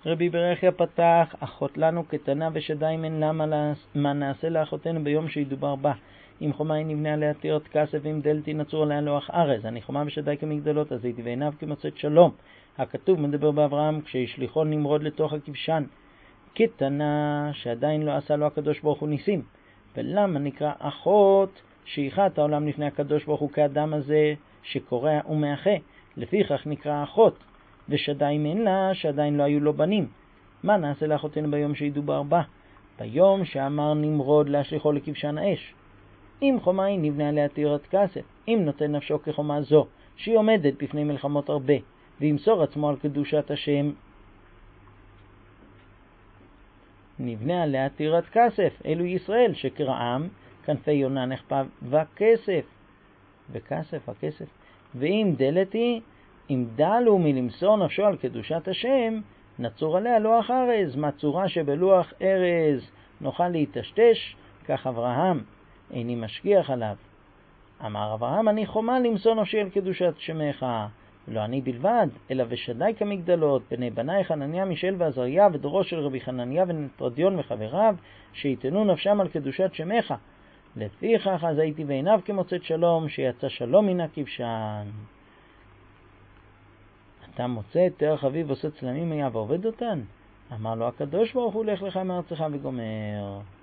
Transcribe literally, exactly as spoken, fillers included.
רבי ברכיה פתח, אחות לנו קטנה ושדיים אין לה מה נעשה לאחותנו ביום שידובר בה. אם חומה היא נבנה עליה טירת כסף, ואם דלתי נצור עליה לוח ארז. אני חומה ושדי כמגדלות, אז הייתי ועיניו כמוצאת שלום. הכתוב מדבר באברהם כשהשליחו נמרוד לתוך הכבשן. קטנה שעדיין לא עשה לו הקדוש ברוך הוא ניסים. ולמה נקרא אחות שייכת העולם לפני הקדוש ברוך הוא כאדם הזה שקורע ומאחה? לפיכך נקרא אחות. ושדיים אין לה שעדיין לא היו לו בנים. מה נעשה לאחותנו ביום שידובר בה? ביום שאמר נמרוד להשליחו לכבשן האש. אם חומה היא נבנה עליה טירת כסף, אם נותן נפשו כחומה זו, שהיא עומדת בפני מלחמות הרבה, וימסור עצמו על קדושת השם, נבנה עליה טירת כסף, אלו ישראל שקרעם, כנפי יונה נחפב וכסף, וכסף, הכסף. ואם דלת היא, אם דלו מלמסור נפשו על קדושת השם, נצור עליה לוח ארז, מצורה שבלוח ארז נוכל להתשתש, כך אברהם, איני משגיח עליו. אמר אברהם, אני חומה למסור נפשי על קדושת שמך, לא אני בלבד, אלא ושדי כמגדלות, בני בני חנניה, מישאל ועזריה, ודורו של רבי חנניה ונטרדיון וחבריו, שיתנו נפשם על קדושת שמך. לפיכך אז הייתי בעיניו כמוצאת שלום, שיצא שלום מן הכבשן. אתה מוצא את תרח אביב עושה צלמים היה ועובד אותן? אמר לו הקדוש ברוך הוא, לך לך מארצך וגומר.